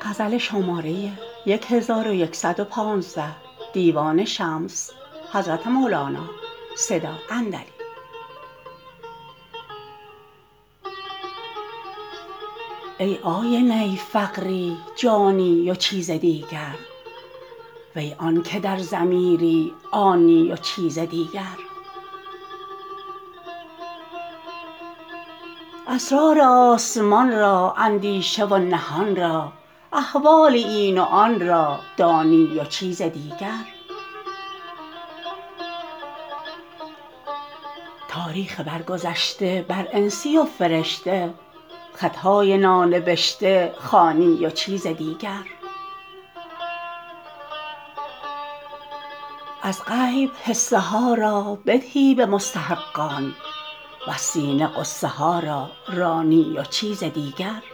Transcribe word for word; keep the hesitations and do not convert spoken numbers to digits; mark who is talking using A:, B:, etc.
A: ای آینه فقری جانی و چیز دیگر وی آنک در ضمیری آنی و چیز دیگر اسرار آسمان را اندیشه و نهان را احوال این و آن را دانی و چیز دیگر تاریخ برگذشته بر انسی و فرشته خط های نانبشته خوانی و چیز دیگر از غیب حصه ها را بدهی به مستحقان وز سینه غصه ها را رانی و چیز دیگر